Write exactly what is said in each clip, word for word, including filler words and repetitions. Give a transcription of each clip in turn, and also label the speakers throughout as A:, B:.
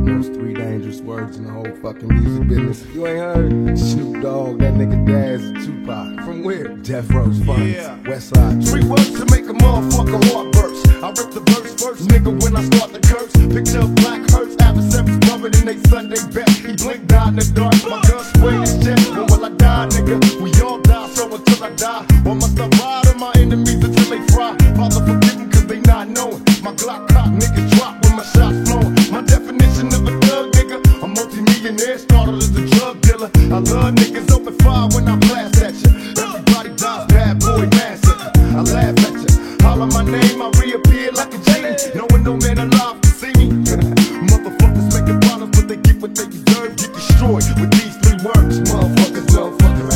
A: Most three dangerous words in the whole fucking music business. You ain't heard? Snoop Dogg, that nigga Daz, and Tupac. From where? Death Row's Funds,
B: Yeah.
A: Westside.
B: Three words to make a motherfucker heart burst. I rip the verse first, nigga, when I start the curse. Picture of black hurts, adversaries rubbing in they Sunday bet. He blinked out in the dark, my gun sprayed his chest. When will I die, nigga? We all die, so until I die. Or must I ride on my enemies until they fry? Father forgive them cause they not knowing. My Glock cock niggas drop when my shots flowing. My definition of a thug, nigga, a multi-millionaire, started as a drug dealer. I love niggas open fire when I blast at you. Everybody dies, bad boy massacre. I laugh at you, holler my name, I reappear like a genie. Knowing no man alive can see me. Motherfuckers making problems, but they get what they deserve. Get destroyed with these three words. Motherfuckers, motherfuckers.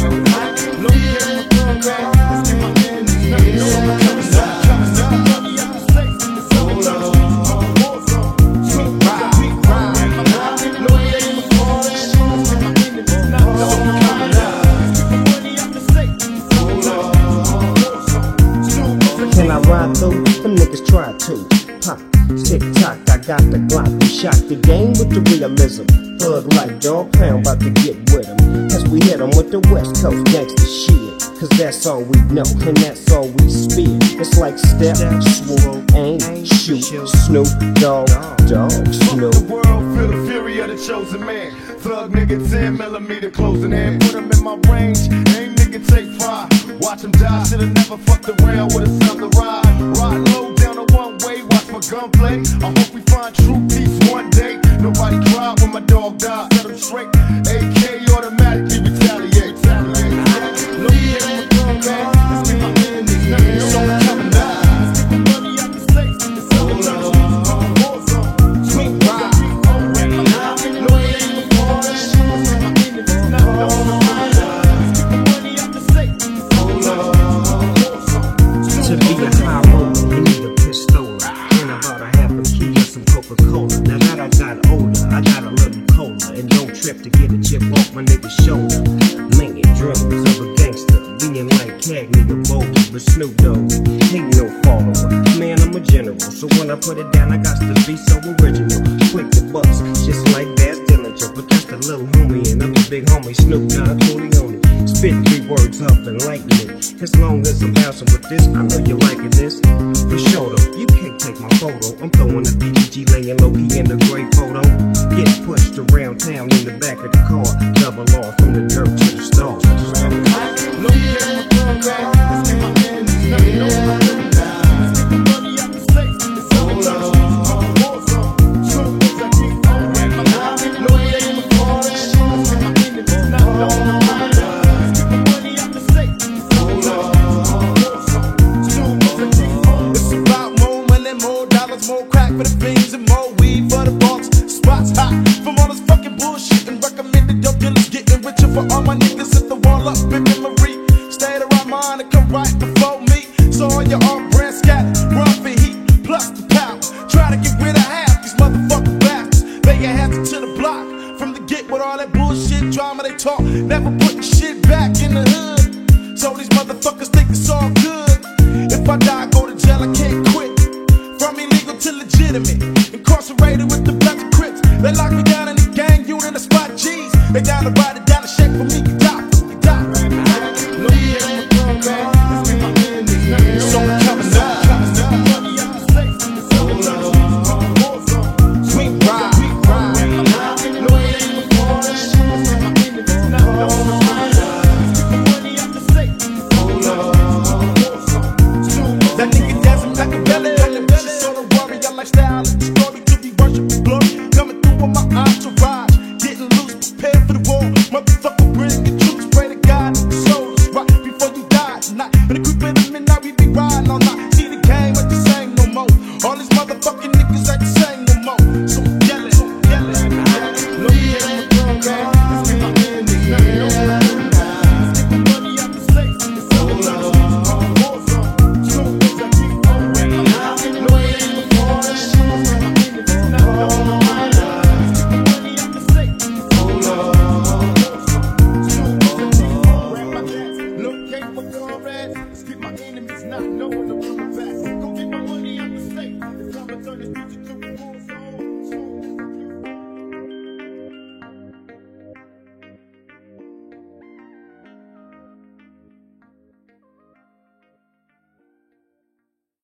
B: No game with thug, man. Let's get my man in this nothing. No, I'm coming up, coming up. Money out the States in the summer time. I'm a war zone. Smoke, ride, ride. No game with thug, man. Let's get my man in this nothing. No, I'm coming up. Get the money out the States in the summer time. I'm a war zone.
C: Can I ride through? Them niggas try to. Pop, tick tock, I got the Glock. We shot the game with the realism. Thug like dog pound, about to get with him. As we hit him with the West Coast gangsta shit. Cause that's all we know, and that's all we spit. It's like step, swoop, aim, shoot, Snoop, dog, dog, Snoop.
B: Fuck the world, feel the fury of the chosen man. Thug nigga, ten millimeter closing hand. Put him in my range, aim nigga, take fire. Watch him die, should've never fucked around with a son to ride. Ride low down the one way, watch my gunplay. I hope we find true peace one day. Nobody cried when my dog died, set him straight. A K automatically retaliate. retaliate. No game with thug, man. Let's get my man in this nothing. So I'm coming out. Let's get the money out the States in the summer time. I'm a war zone. Sweet ride. No game with thug, man. Let's get my man in this nothing. No, I'm coming out. Let's get the money out the States in the summer time. I'm a war zone.
C: To be a high roller, you need a pistola and about a half a key of some Coca-Cola. Now that I got older, I got a little cola, and don't trip to get a chip off my nigga's shoulder. Man, dreams of a gangster, being like Cagney or Bowie, but Snoop Dogg ain't no follower. Man, I'm a general, so when I put it down, I got to be so original. Quick to bust, just like Daz Dillinger, but that's the little homie, and I'm a big homie, Snoop Dogg, Corleone. Spit three words up and lighten it. As long as I'm bouncing with this, I know you're liking this. For sure though, you can't take my photo. I'm throwing the B G G laying low key in the gray photo. Get pushed around town in the back of the car. Double off from the dirt to the stars.
B: No game with thug, man. Let's get my man in this nothing. No, I'm coming out. Let's get the money out the States in the summer time. I'm a war zone. Smoke as I keep on rapping. No game with thug, man. Let's get my man in this nothing. No, I'm coming out. Let's get the money out the States in the summer time. I'm a war zone. Smoke as I keep on. It's about more money, more dollars, more crack for the fiends, and more weed for the boss. Spots hot from all this fucking bullshit, and recommended your dealers getting richer for all my niggas at the wall up in memory. Stay around mine and come right before me. So all your off brand scat, run for heat, plus the power. Try to get rid of half these motherfucking bastards. They get hands to the block from the get with all that bullshit drama they talk. Never putting shit back in the hood. So these motherfuckers think it's all good. If I die, I go to jail, I can't quit. From illegal to legitimate, incarcerated with the blacks and crips. They lock me down in the gang unit, the spot G's. They down to ride it